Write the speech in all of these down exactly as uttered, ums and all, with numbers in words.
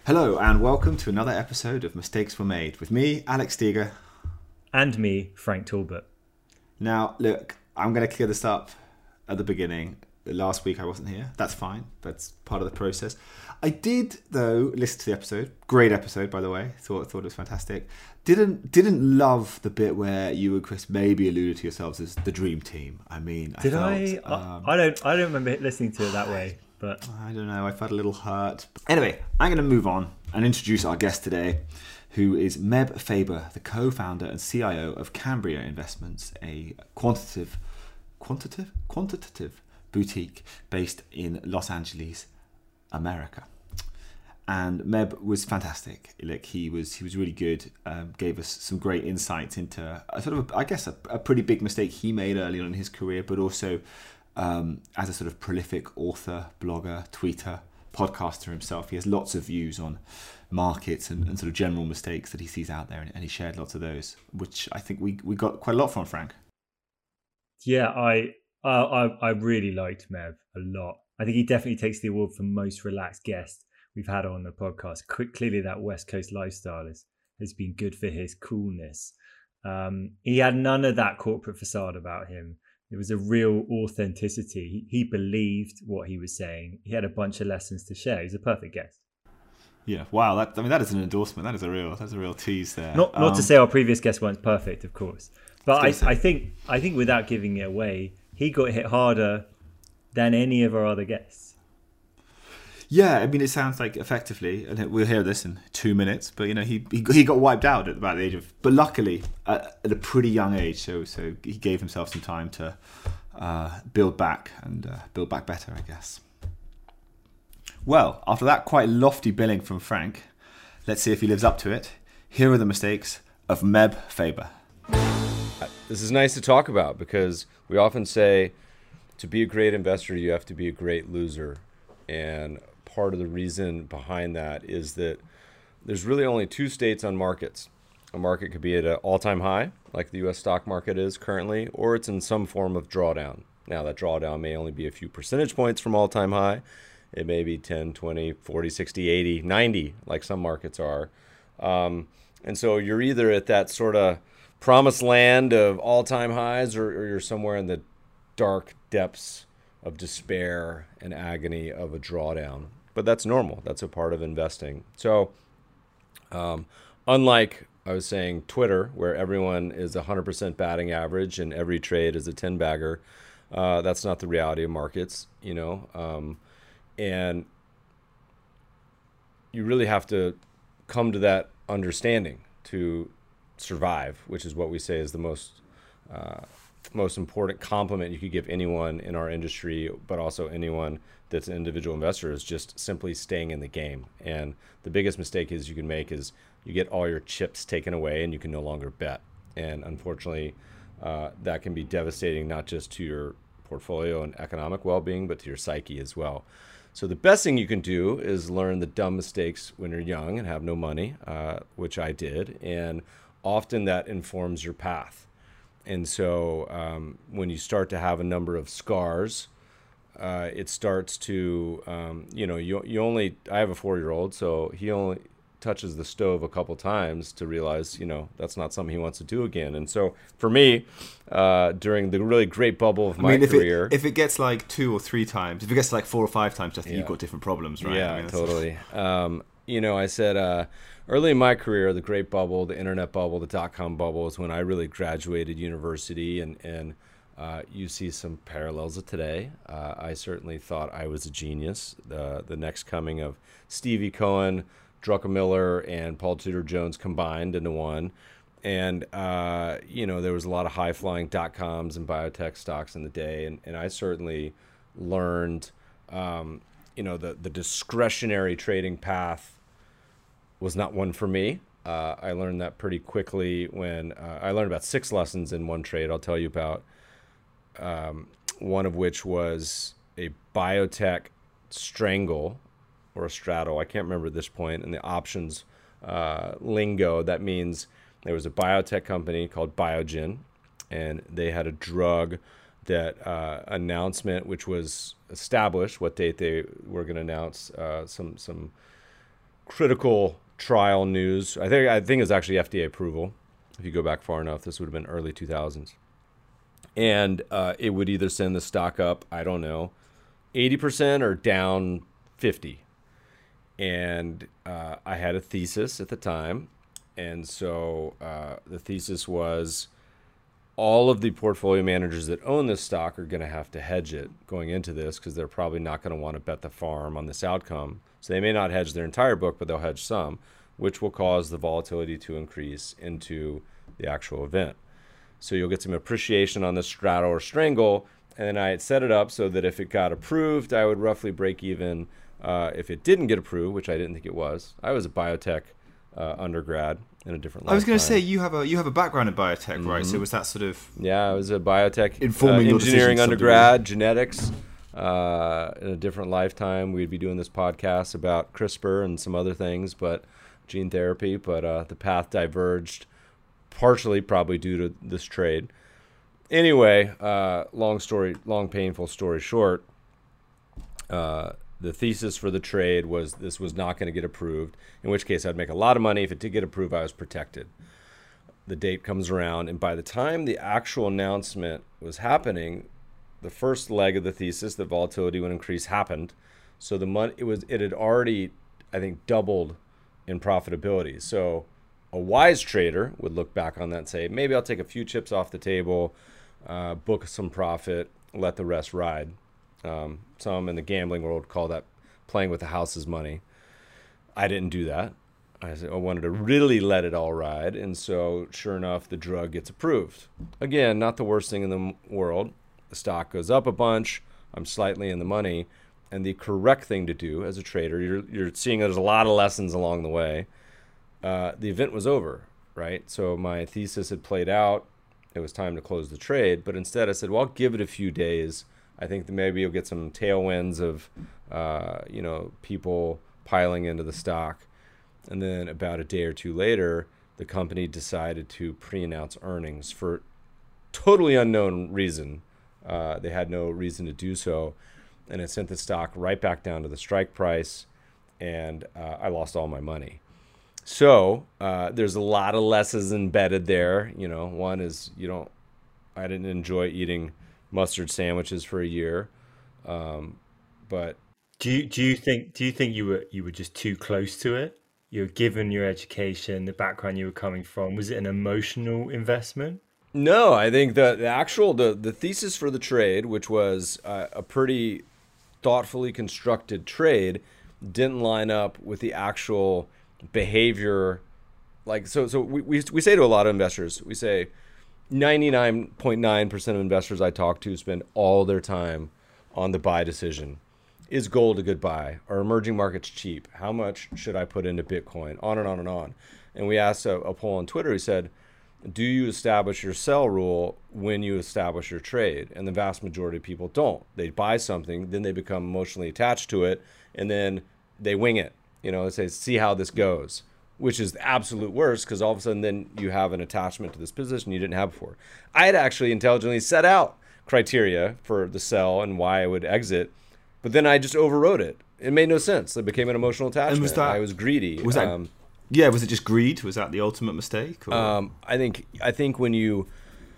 Hello and welcome to another episode of Mistakes Were Made with me, Alex Steger. And me, Frank Talbot. Now, look, I'm going to clear this up at the beginning. Last week I wasn't here. That's fine. That's part of the process. I did, though, listen to the episode. Great episode, by the way. Thought thought it was fantastic. Didn't didn't love the bit where you and Chris maybe alluded to yourselves as the dream team. I mean, did I? Felt, I? Um, I don't. I don't remember listening to it that way. But I don't know. I felt a little hurt. Anyway, I'm going to move on and introduce our guest today, who is Meb Faber, the co-founder and C I O of Cambria Investments, a quantitative, quantitative, quantitative boutique based in Los Angeles, America. And Meb was fantastic. Like he was, he was really good. Um, gave us some great insights into a sort of, I guess, a, a pretty big mistake he made early on in his career, but also um, as a sort of prolific author, blogger, tweeter, podcaster himself. He has lots of views on markets and, and sort of general mistakes that he sees out there, and, and he shared lots of those, which I think we we got quite a lot from, Frank. Yeah, I I I, I really liked Meb a lot. I think he definitely takes the award for most relaxed guest we've had on the podcast. Clearly, that West Coast lifestyle is, has been good for his coolness. Um, he had none of that corporate facade about him. It was a real authenticity. He, he believed what he was saying. He had a bunch of lessons to share. He's a perfect guest. Yeah, wow. That, I mean, that is an endorsement. That is a real, that's a real tease there. Not, not um, to say our previous guests weren't perfect, of course, but I, I, I think, I think without giving it away, he got hit harder than any of our other guests. Yeah, I mean, it sounds like effectively, and we'll hear this in two minutes. But you know, he he, he got wiped out at about the age of, but luckily uh, at a pretty young age. So so he gave himself some time to uh, build back and uh, build back better, I guess. Well, after that quite lofty billing from Frank, let's see if he lives up to it. Here are the mistakes of Meb Faber. This is nice to talk about because we often say to be a great investor, you have to be a great loser. And part of the reason behind that is that there's really only two states on markets. A market could be at an all-time high, like the U S stock market is currently, or it's in some form of drawdown. Now, that drawdown may only be a few percentage points from all-time high. It may be ten, twenty, forty, sixty, eighty, ninety, like some markets are. Um, and so you're either at that sort of promised land of all-time highs, or, or you're somewhere in the dark depths of despair and agony of a drawdown. But that's normal. That's a part of investing. So um, unlike, I was saying, Twitter, where everyone is one hundred percent batting average and every trade is a ten-bagger, uh, that's not the reality of markets, you know. Um, and you really have to come to that understanding to survive, which is what we say is the most uh, most important compliment you could give anyone in our industry, but also anyone that's an individual investor, is just simply staying in the game. And the biggest mistake is you can make is you get all your chips taken away and you can no longer bet. And unfortunately, uh, that can be devastating, not just to your portfolio and economic well-being, but to your psyche as well. So the best thing you can do is learn the dumb mistakes when you're young and have no money, uh, which I did. And often that informs your path. And so um, when you start to have a number of scars, uh, it starts to, um, you know, you you only, I have a four-year-old, so he only touches the stove a couple times to realize, you know, that's not something he wants to do again. And so for me, uh, during the really great bubble of my I mean, if career. It, if it gets like two or three times, if it gets like four or five times, I think yeah. you've got different problems, right? Yeah, I mean, totally. Um, you know, I said, uh, early in my career, the great bubble, the internet bubble, the dot-com bubble is when I really graduated university, and, and uh, you see some parallels of today. Uh, I certainly thought I was a genius. The, the next coming of Stevie Cohen, Druckenmiller, and Paul Tudor Jones combined into one. And, uh, you know, there was a lot of high-flying dot-coms and biotech stocks in the day, and, and I certainly learned, um, you know, the, the discretionary trading path was not one for me. Uh, I learned that pretty quickly when uh, I learned about six lessons in one trade I'll tell you about, um, one of which was a biotech strangle or a straddle. I can't remember at this point. In the options uh, lingo, that means there was a biotech company called Biogen, and they had a drug that uh, announcement, which was established, what date they were going to announce uh, some some critical trial news. I think I think it was actually F D A approval. If you go back far enough, this would have been early two thousands. And uh, it would either send the stock up, I don't know, eighty percent or down fifty. And uh, I had a thesis at the time. And so uh, the thesis was all of the portfolio managers that own this stock are going to have to hedge it going into this because they're probably not going to want to bet the farm on this outcome. So they may not hedge their entire book, but they'll hedge some, which will cause the volatility to increase into the actual event. So you'll get some appreciation on the straddle or strangle. And then I had set it up so that if it got approved, I would roughly break even. Uh, if it didn't get approved, which I didn't think it was, I was a biotech uh, undergrad in a different lifetime. I was going to say you have a you have a background in biotech, mm-hmm. right? So was that sort of yeah, I was a biotech informing uh, engineering undergrad, genetics. Uh, in a different lifetime, we'd be doing this podcast about CRISPR and some other things, but gene therapy. But uh, the path diverged, partially probably due to this trade. Anyway, uh, long story, long painful story short. Uh, the thesis for the trade was this was not going to get approved, in which case I'd make a lot of money. If it did get approved, I was protected. The date comes around, and by the time the actual announcement was happening, the first leg of the thesis, that volatility would increase, happened. So the money it was it had already, I think, doubled in profitability. So a wise trader would look back on that and say, maybe I'll take a few chips off the table, uh, book some profit, let the rest ride. Um, some in the gambling world call that playing with the house's money. I didn't do that. I, I wanted to really let it all ride. And so sure enough, the drug gets approved. Again, not the worst thing in the world. The stock goes up a bunch. I'm slightly in the money. And the correct thing to do as a trader, you're, you're seeing there's a lot of lessons along the way. Uh, the event was over, right? So my thesis had played out. It was time to close the trade. But instead I said, well, I'll give it a few days. I think that maybe you'll get some tailwinds of, uh, you know, people piling into the stock. And then about a day or two later, the company decided to pre-announce earnings for totally unknown reason. Uh, they had no reason to do so. And it sent the stock right back down to the strike price. And uh, I lost all my money. So uh, there's a lot of lessons embedded there. You know, one is you don't, I didn't enjoy eating mustard sandwiches for a year, um, but do you do you think do you think you were you were just too close to it? You were given your education, the background you were coming from. Was it an emotional investment? No, I think the the actual the the thesis for the trade, which was uh, a pretty thoughtfully constructed trade, didn't line up with the actual behavior. Like so, so we we we say to a lot of investors, we say, ninety-nine point nine percent of investors I talk to spend all their time on the buy decision. Is gold a good buy? Are emerging markets cheap? How much should I put into Bitcoin? On and on and on. And we asked a, a poll on Twitter. We said, do you establish your sell rule when you establish your trade? And the vast majority of people don't. They buy something, then they become emotionally attached to it, and then they wing it. You know, they say, see how this goes. Which is the absolute worst because all of a sudden then you have an attachment to this position you didn't have before. I had actually intelligently set out criteria for the sell and why I would exit, but then I just overrode it. It made no sense. It became an emotional attachment. And was that, I was greedy. Was that, um, yeah, was it just greed? Was that the ultimate mistake? Or? Um, I think I think when you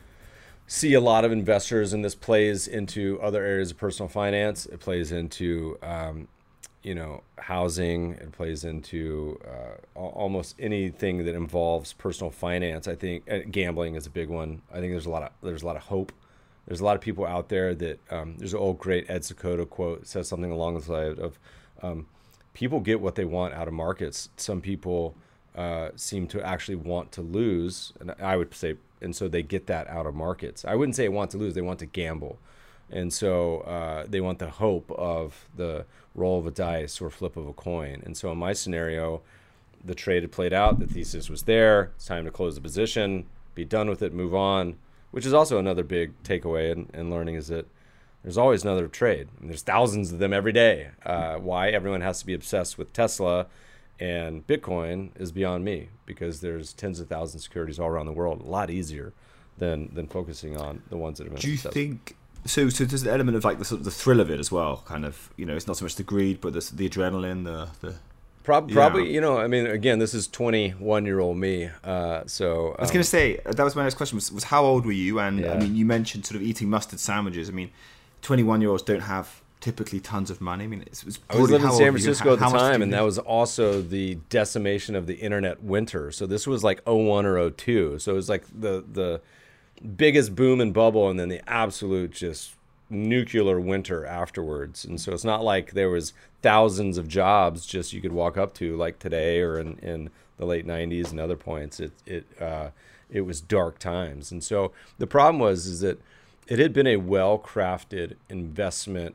see a lot of investors, and this plays into other areas of personal finance, it plays into um, you know, housing, it plays into uh, almost anything that involves personal finance. I think uh, gambling is a big one. I think there's a lot of there's a lot of hope. There's a lot of people out there that um, there's an old great Ed Secoto quote that says something along the lines of um, people get what they want out of markets. Some people uh, seem to actually want to lose, and I would say, and so they get that out of markets. I wouldn't say want to lose; they want to gamble. And so uh, they want the hope of the roll of a dice or flip of a coin. And so in my scenario, the trade had played out. The thesis was there. It's time to close the position, be done with it, move on, which is also another big takeaway in, in learning is that there's always another trade. I mean, there's thousands of them every day. Uh, why everyone has to be obsessed with Tesla and Bitcoin is beyond me because there's tens of thousands of securities all around the world. A lot easier than, than focusing on the ones that have been Do you successful. think... So, so there's an element of like the sort of the thrill of it as well. Kind of, you know, it's not so much the greed, but the, the adrenaline, the, the Prob- probably, yeah. you know, I mean, again, this is twenty-one-year-old me. Uh, so um, I was going to say, that was my next question, was, was how old were you? And, yeah. I mean, you mentioned sort of eating mustard sandwiches. I mean, twenty-one-year-olds don't have typically tons of money. I mean, it's, it's I was living in San Francisco how, at the time, and that was also the decimation of the internet winter. So this was like oh one or oh two. So it was like the the biggest boom and bubble, and then the absolute just nuclear winter afterwards. And so it's not like there was thousands of jobs just you could walk up to like today or in, in the late nineties and other points. It it uh, it was dark times. And so the problem was is that it had been a well-crafted investment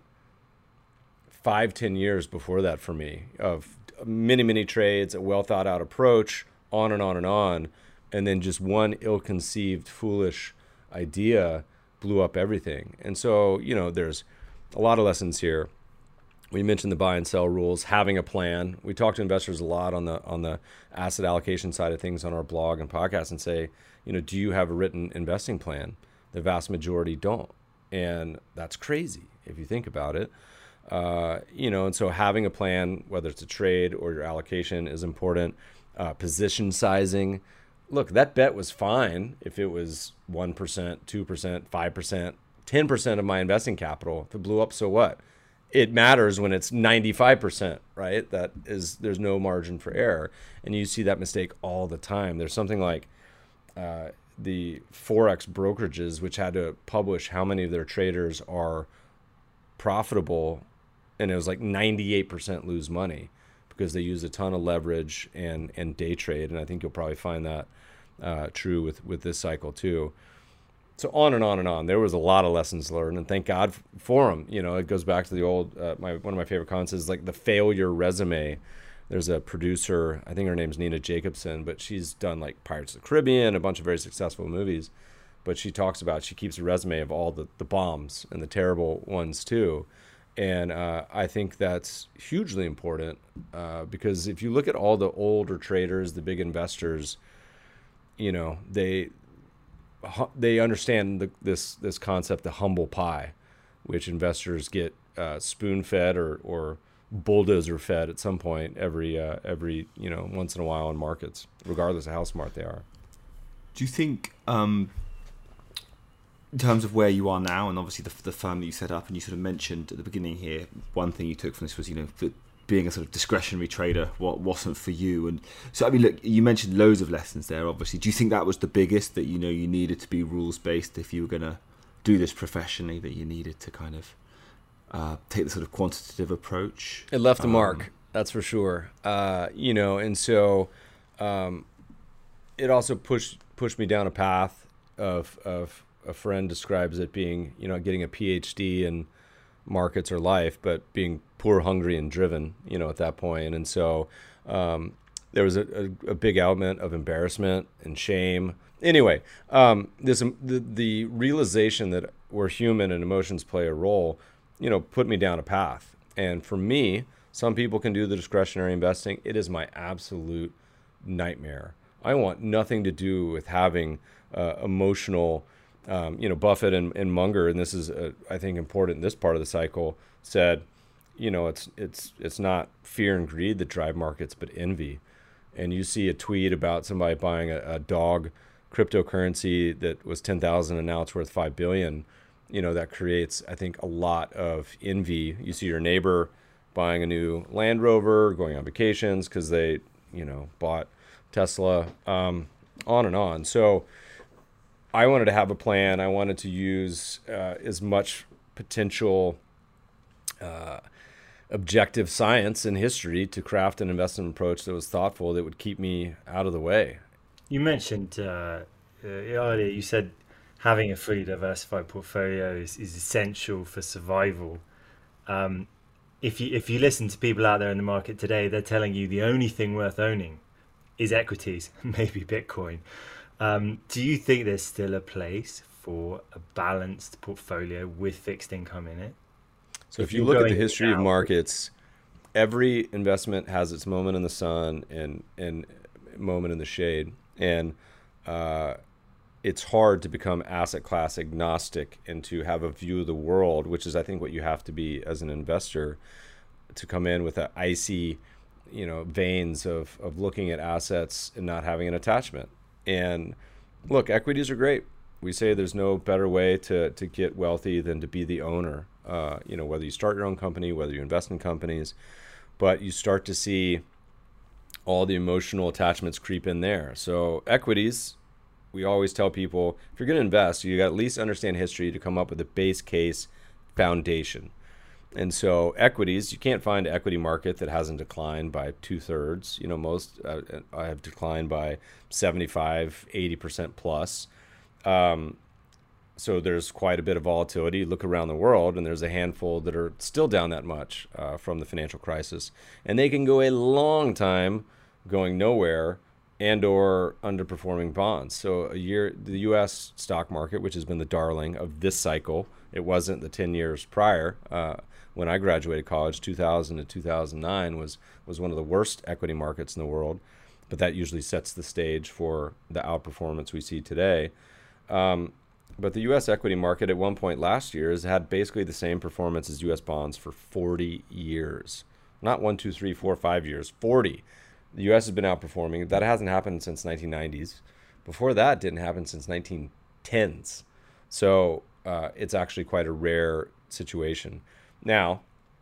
five, ten years before that for me, of many, many trades, a well-thought-out approach, on and on and on, and then just one ill-conceived, foolish idea blew up everything. And so, you know, there's a lot of lessons here. We mentioned the buy and sell rules, having a plan. We talk to investors a lot on the on the asset allocation side of things on our blog and podcast and say, you know, do you have a written investing plan? The vast majority don't. And that's crazy if you think about it. Uh, you know, and so having a plan, whether it's a trade or your allocation, is important. Uh, position sizing. Look, that bet was fine if it was one percent, two percent, five percent, ten percent of my investing capital. If it blew up, so what? It matters when it's ninety-five percent, right? That is, there's no margin for error. And you see that mistake all the time. There's something like uh, the Forex brokerages, which had to publish how many of their traders are profitable, and it was like ninety-eight percent lose money because they use a ton of leverage and, and day trade. And I think you'll probably find that uh, true with, with this cycle too. So on and on and on. There was a lot of lessons learned, and thank God for them. You know, it goes back to the old, uh, my one of my favorite concepts is like the failure resume. There's a producer, I think her name's Nina Jacobson, but she's done like Pirates of the Caribbean, a bunch of very successful movies. But she talks about, she keeps a resume of all the, the bombs and the terrible ones too. And uh, I think that's hugely important uh, because if you look at all the older traders, the big investors, you know, they they understand the, this this concept, the humble pie, which investors get uh, spoon-fed or or bulldozer-fed at some point every uh, every you know once in a while in markets, regardless of how smart they are. Do you think? Um In terms of where you are now, and obviously the, the firm that you set up, and you sort of mentioned at the beginning here, one thing you took from this was, you know, that being a sort of discretionary trader what wasn't for you. And so, I mean, look, you mentioned loads of lessons there, obviously. Do you think that was the biggest, that, you know, you needed to be rules-based if you were going to do this professionally, that you needed to kind of uh, take the sort of quantitative approach? It left a um, mark, that's for sure. Uh, you know, and so um, it also pushed pushed me down a path of of a friend describes it being, you know, getting a P H D in markets or life, but being poor, hungry, and driven, you know, at that point. And so um, there was a, a, a big element of embarrassment and shame. Anyway, um, this the, the realization that we're human and emotions play a role, you know, put me down a path. And for me, some people can do the discretionary investing. It is my absolute nightmare. I want nothing to do with having uh, emotional. Um, you know, Buffett and, and Munger, and this is, uh, I think, important in this part of the cycle, said, you know, it's it's it's not fear and greed that drive markets, but envy. And you see a tweet about somebody buying a, a dog cryptocurrency that was ten thousand and now it's worth five billion. You know, that creates, I think, a lot of envy. You see your neighbor buying a new Land Rover, going on vacations because they, you know, bought Tesla, um, on and on. So I wanted to have a plan. I wanted to use uh, as much potential uh, objective science and history to craft an investment approach that was thoughtful, that would keep me out of the way. You mentioned uh, uh, earlier, you said having a fully diversified portfolio is, is essential for survival. Um, if you if you listen to people out there in the market today, they're telling you the only thing worth owning is equities, maybe Bitcoin. Um, do you think there's still a place for a balanced portfolio with fixed income in it? So if, if you look at the history down, of markets, every investment has its moment in the sun and and moment in the shade. And uh, it's hard to become asset class agnostic and to have a view of the world, which is, I think, what you have to be as an investor, to come in with an icy you know, veins of, of looking at assets and not having an attachment. And look, equities are great. We say there's no better way to, to get wealthy than to be the owner. Uh, you know, whether you start your own company, whether you invest in companies, but you start to see all the emotional attachments creep in there. So equities, we always tell people, if you're going to invest, you got to at least understand history to come up with a base case foundation. And so equities, you can't find an equity market that hasn't declined by two thirds. You know, most uh, have declined by seventy-five, eighty percent plus. Um, so there's quite a bit of volatility. You look around the world and there's a handful that are still down that much uh, from the financial crisis. And they can go a long time going nowhere and or underperforming bonds. So a year, the U S stock market, which has been the darling of this cycle, it wasn't the ten years prior. Uh, when I graduated college, two thousand to two thousand nine was, was one of the worst equity markets in the world. But that usually sets the stage for the outperformance we see today. Um, but the U S equity market at one point last year has had basically the same performance as U S bonds for forty years. Not one, two, three, four, five years, forty. The U S has been outperforming. That hasn't happened since nineteen nineties. Before that, it didn't happen since nineteen tens. So uh, it's actually quite a rare situation. Now,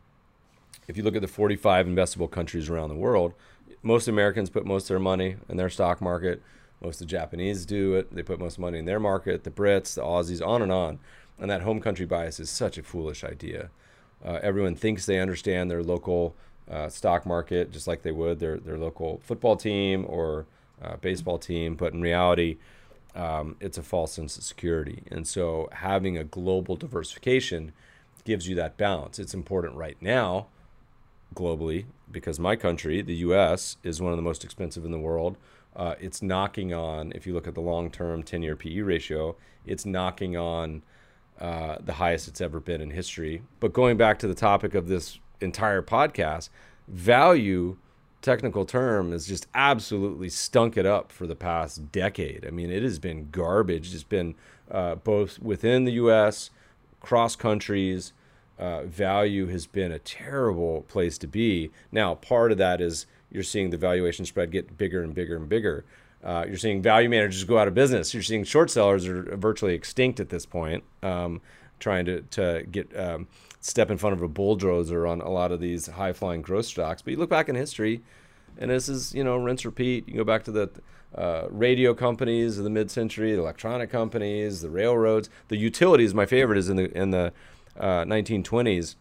if you look at the forty-five investable countries around the world, most Americans put most of their money in their stock market. Most of the Japanese do it. They put most money in their market. The Brits, the Aussies, on and on. And that home country bias is such a foolish idea. Uh, everyone thinks they understand their local uh, stock market just like they would their, their local football team or uh, baseball team. But in reality, um, it's a false sense of security. And so having a global diversification gives you that balance. It's important right now globally because my country, the U S, is one of the most expensive in the world. Uh, it's knocking on, if you look at the long-term ten-year P E ratio, it's knocking on uh, the highest it's ever been in history. But going back to the topic of this entire podcast, value, technical term, has just absolutely stunk it up for the past decade. I mean, it has been garbage. It's been uh, both within the U S, cross countries. Uh, value has been a terrible place to be. Now, part of that is you're seeing the valuation spread get bigger and bigger and bigger. Uh, you're seeing value managers go out of business. You're seeing short sellers are virtually extinct at this point, um, trying to, to get um, step in front of a bulldozer on a lot of these high-flying growth stocks. But you look back in history, and this is, you know, rinse, repeat. You go back to the uh, radio companies of the mid-century, the electronic companies, the railroads. The utilities, my favorite, is in the in the uh, nineteen twenties.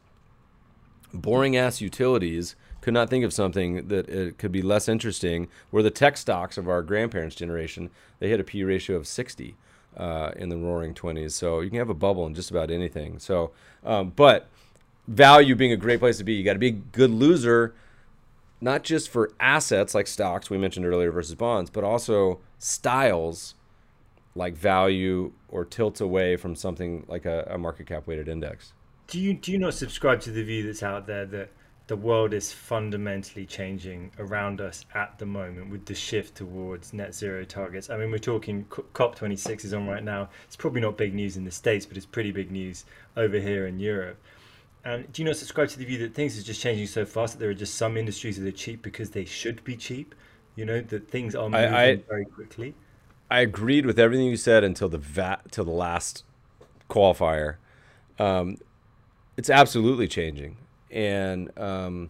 Boring-ass utilities could not think of something that it could be less interesting. Where the tech stocks of our grandparents' generation, they hit a P ratio of sixty uh, in the roaring twenties. So you can have a bubble in just about anything. So, um, but value being a great place to be, you got to be a good loser, not just for assets like stocks we mentioned earlier versus bonds, but also styles like value or tilt away from something like a, a market cap weighted index. Do you do you not subscribe to the view that's out there that the world is fundamentally changing around us at the moment with the shift towards net zero targets? I mean, we're talking COP twenty-six is on right now. It's probably not big news in the States, but it's pretty big news over here in Europe. And do you not subscribe to the view that things are just changing so fast that there are just some industries that are cheap because they should be cheap? You know, that things are moving I, I, very quickly. I agreed with everything you said until the va- till the last qualifier. Um, it's absolutely changing. And um,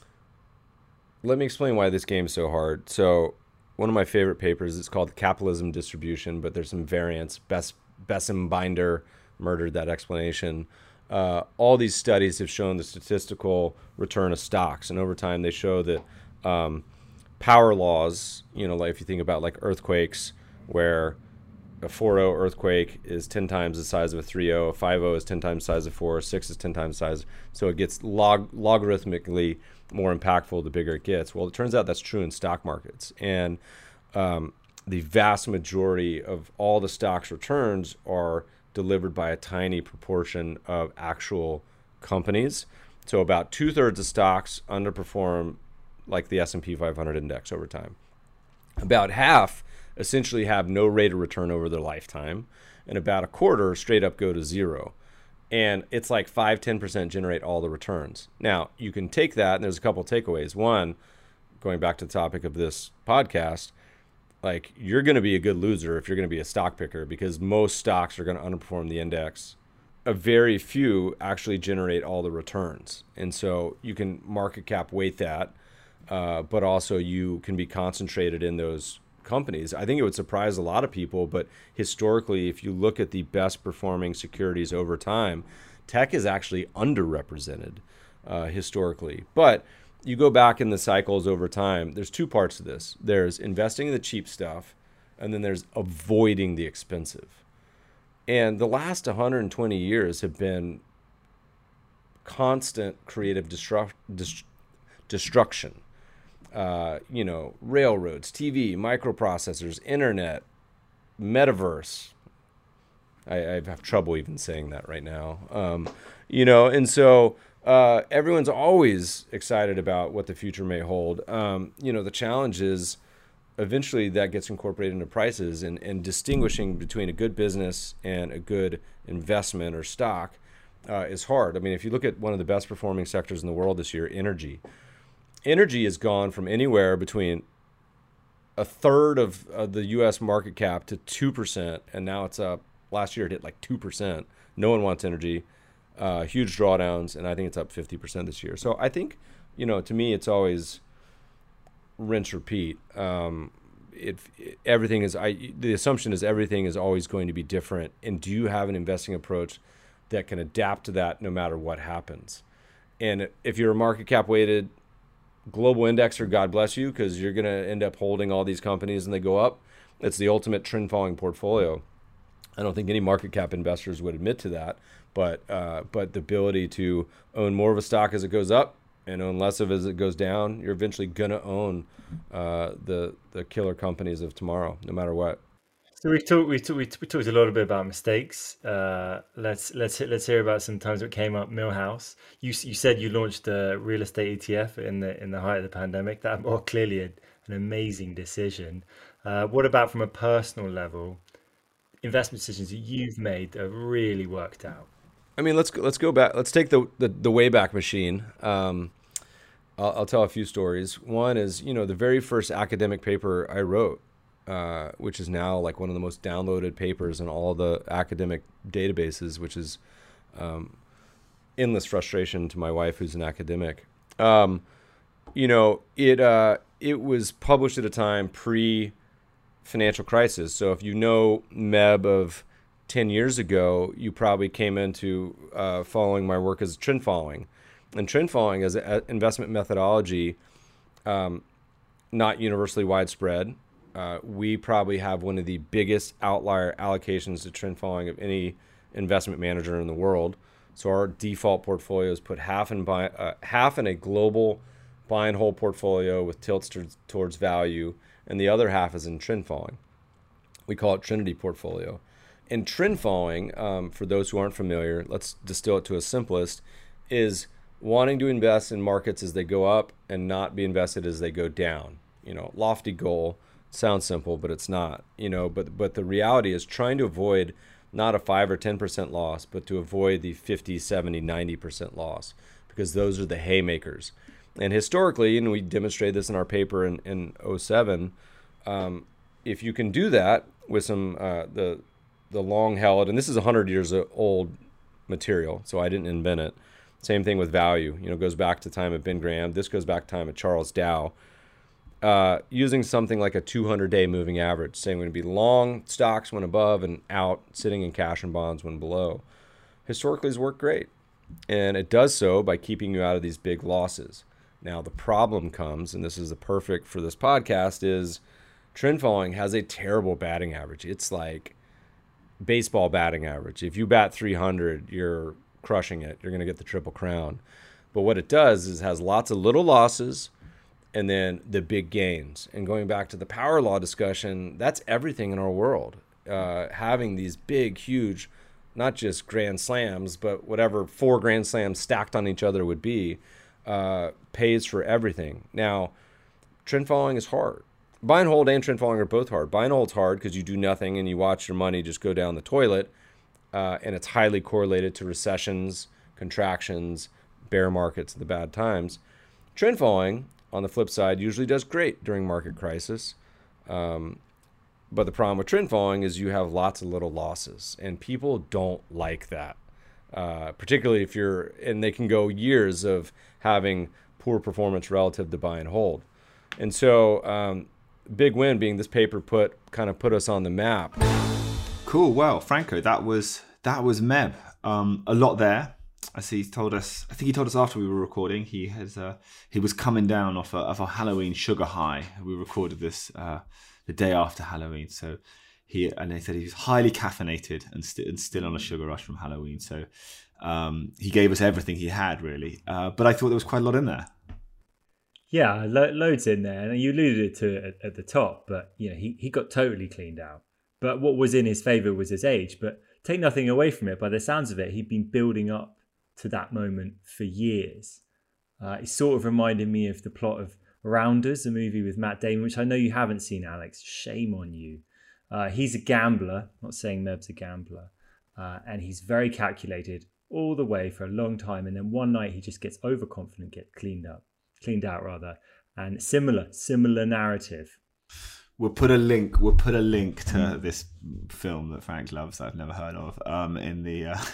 let me explain why this game is so hard. So one of my favorite papers is called Capitalism Distribution, but there's some variants. Bess, Bessem Binder murdered that explanation. Uh, all these studies have shown the statistical return of stocks. And over time, they show that um, power laws, you know, like if you think about like earthquakes, where a four oh earthquake is ten times the size of a three oh, a five oh is ten times the size of four, a six is ten times the size. So it gets log logarithmically more impactful the bigger it gets. Well, it turns out that's true in stock markets. And um, the vast majority of all the stocks returns are delivered by a tiny proportion of actual companies. So about two-thirds of stocks underperform like the S and P five hundred index over time. About half essentially have no rate of return over their lifetime, and about a quarter straight up go to zero. And it's like five, ten percent generate all the returns. Now, you can take that, and there's a couple takeaways. One, going back to the topic of this podcast, like you're going to be a good loser if you're going to be a stock picker, because most stocks are going to underperform the index. A very few actually generate all the returns. And so you can market cap weight that, uh, but also you can be concentrated in those companies. I think it would surprise a lot of people, but historically, if you look at the best performing securities over time, tech is actually underrepresented uh, historically. But you go back in the cycles over time, there's two parts to this. There's investing in the cheap stuff, and then there's avoiding the expensive. And the last one hundred twenty years have been constant creative destru- dest- destruction. Uh, you know, railroads, T V, microprocessors, internet, metaverse. I, I have trouble even saying that right now. Um, you know, and so uh, everyone's always excited about what the future may hold. Um, you know, the challenge is eventually that gets incorporated into prices, and, and distinguishing between a good business and a good investment or stock uh, is hard. I mean, if you look at one of the best performing sectors in the world this year, energy. Energy has gone from anywhere between a third of uh, the U S market cap to two percent, and now it's up. Last year it hit like two percent. No one wants energy. Uh, huge drawdowns, and I think it's up fifty percent this year. So I think, you know, to me, it's always rinse, repeat. Um, it, it, everything is, I, the assumption is everything is always going to be different. And do you have an investing approach that can adapt to that no matter what happens? And if you're a market cap weighted global indexer, God bless you, because you're going to end up holding all these companies and they go up. It's the ultimate trend following portfolio. I don't think any market cap investors would admit to that, but uh, but the ability to own more of a stock as it goes up and own less of it as it goes down, you're eventually going to own uh, the the killer companies of tomorrow, no matter what. So we talked we talked we talked a little bit about mistakes. Uh, let's let's let's hear about some times that came up. Millhouse, you you said you launched a real estate E T F in the in the height of the pandemic. That more clearly a, an amazing decision. Uh, what about from a personal level, investment decisions that you've made that have really worked out? I mean, let's go, let's go back. Let's take the the, the Wayback Machine. Um, I'll, I'll tell a few stories. One is, you know, the very first academic paper I wrote, uh, which is now like one of the most downloaded papers in all the academic databases, which is um, endless frustration to my wife, who's an academic. Um, you know, it uh, it was published at a time pre financial crisis. So if you know Meb of ten years ago, you probably came into uh, following my work as trend following. And trend following as an investment methodology, um, not universally widespread. Uh, we probably have one of the biggest outlier allocations to trend following of any investment manager in the world. So our default portfolios put half in buy, uh, half in a global buy and hold portfolio with tilts towards, towards value, and the other half is in trend following. We call it Trinity portfolio. And trend following, um, for those who aren't familiar, let's distill it to its simplest, is wanting to invest in markets as they go up and not be invested as they go down. You know, lofty goal, sounds simple, but it's not. You know, but but the reality is trying to avoid not a five or ten percent loss, but to avoid the fifty, seventy, ninety percent loss, because those are the haymakers. And historically, and we demonstrated this in our paper in, in oh seven, um, if you can do that with some uh, the the long held, and this is one hundred years old material, so I didn't invent it. Same thing with value. You know, goes back to time of Ben Graham. This goes back to time of Charles Dow. Uh, using something like a two hundred day moving average, saying we're going to be long stocks when above and out, sitting in cash and bonds when below. Historically has worked great. And it does so by keeping you out of these big losses. Now, the problem comes, and this is the perfect for this podcast, is trend following has a terrible batting average. It's like baseball batting average. If you bat three hundred, you're crushing it. You're going to get the triple crown. But what it does is has lots of little losses and then the big gains. And going back to the power law discussion, that's everything in our world. Uh, having these big, huge, not just grand slams, but whatever four grand slams stacked on each other would be, uh, pays for everything. Now, trend following is hard. Buy and hold and trend following are both hard. Buy and hold's hard because you do nothing and you watch your money just go down the toilet. Uh, and it's highly correlated to recessions, contractions, bear markets, the bad times. Trend following, on the flip side, usually does great during market crisis. Um, but the problem with trend following is you have lots of little losses, and people don't like that. Uh, particularly if you're, and they can go years of having poor performance relative to buy and hold. And so, um, big win being this paper put kind of put us on the map. Cool. Well, Franco, that was that was Meb. Um, a lot there. I see. He told us. I think he told us after we were recording. He has. Uh, he was coming down off a, of a Halloween sugar high. We recorded this uh, the day after Halloween. So he and they said he was highly caffeinated and, st- and still on a sugar rush from Halloween. So um, he gave us everything he had, really. Uh, but I thought there was quite a lot in there. Yeah, lo- loads in there, and you alluded to it at, at the top. But you know, he he got totally cleaned out. But what was in his favour was his age. But take nothing away from it. By the sounds of it, he'd been building up to that moment for years. Uh, it sort of reminded me of the plot of Rounders, a movie with Matt Damon, which I know you haven't seen, Alex. Shame on you. Uh, he's a gambler, not saying Meb's a gambler, uh, and he's very calculated all the way for a long time. And then one night he just gets overconfident, gets cleaned up, cleaned out rather. And similar, similar narrative. We'll put a link. We'll put a link to this film that Frank loves. That I've never heard of. Um, in the uh,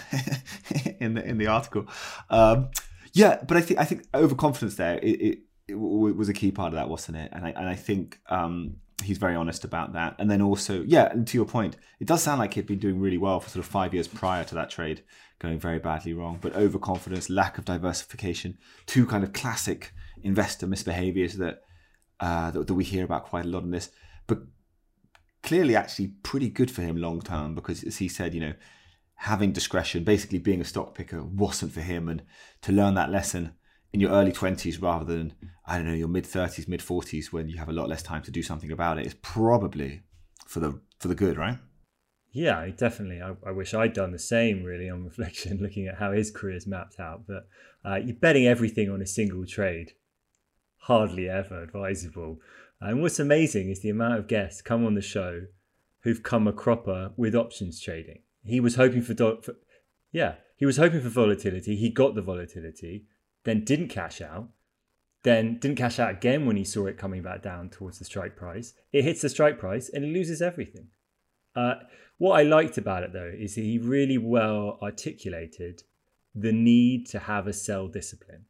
in the in the article. Um, yeah, but I think I think overconfidence there. It, it, it was a key part of that, wasn't it? And I and I think um, he's very honest about that. And then also, yeah, and to your point, it does sound like he'd been doing really well for sort of five years prior to that trade going very badly wrong. But overconfidence, lack of diversification, two kind of classic investor misbehaviors that uh, that, that we hear about quite a lot in this. But clearly actually pretty good for him long term, because as he said, you know, having discretion, basically being a stock picker wasn't for him. And to learn that lesson in your early twenties rather than, I don't know, your mid thirties, mid forties, when you have a lot less time to do something about it, is probably for the for the good, right? Yeah, definitely. I, I wish I'd done the same, really, on reflection, looking at how his career's mapped out. But uh, you're betting everything on a single trade. Hardly ever advisable. And what's amazing is the amount of guests come on the show who've come a cropper with options trading. He was hoping for, do- for, yeah, he was hoping for volatility. He got the volatility, then didn't cash out, then didn't cash out again when he saw it coming back down towards the strike price. It hits the strike price and he loses everything. Uh, what I liked about it, though, is that he really well articulated the need to have a sell discipline.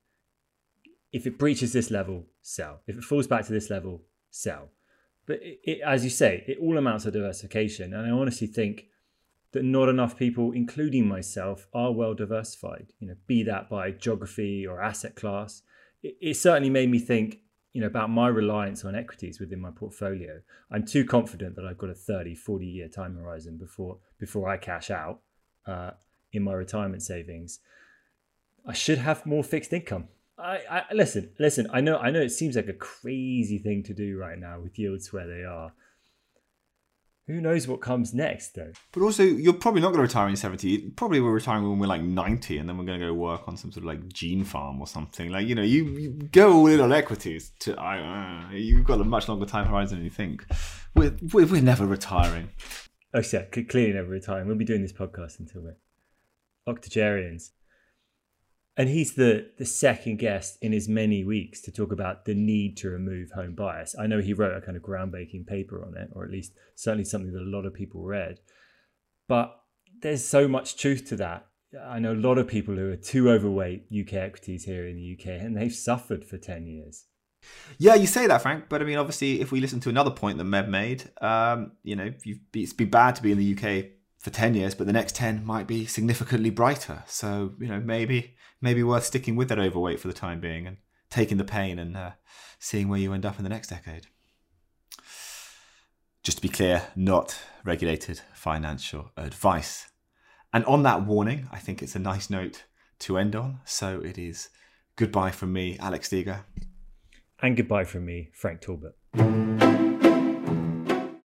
If it breaches this level, sell. If it falls back to this level, sell. But it, it, as you say, it all amounts to diversification. And I honestly think that not enough people, including myself, are well diversified. You know, be that by geography or asset class. It, it certainly made me think, you know, about my reliance on equities within my portfolio. I'm too confident that I've got a thirty, forty year time horizon before before I cash out uh, in my retirement savings. I should have more fixed income. I, I listen, listen, I know I know it seems like a crazy thing to do right now with yields where they are. Who knows what comes next, though? But also, you're probably not going to retire when you're seventy. Probably we're retiring when we're like ninety, and then we're going to go work on some sort of like gene farm or something. Like, you know, you, you go all in on equities. To I, uh, you've got a much longer time horizon than you think. We're we're, we're never retiring. Oh, yeah, clearly never retiring. We'll be doing this podcast until we're octogenarians. And he's the, the second guest in as many weeks to talk about the need to remove home bias. I know he wrote a kind of groundbreaking paper on it, or at least certainly something that a lot of people read. But there's so much truth to that. I know a lot of people who are too overweight U K equities here in the U K, and they've suffered for ten years. Yeah, you say that, Frank. But I mean, obviously, if we listen to another point that Meb made, um, you know, you've, it's been bad to be in the U K for ten years, but the next ten might be significantly brighter. So, you know, maybe maybe worth sticking with that overweight for the time being and taking the pain and uh, seeing where you end up in the next decade. Just to be clear, not regulated financial advice. And on that warning, I think it's a nice note to end on. So it is goodbye from me, Alex Steger. And goodbye from me, Frank Talbot.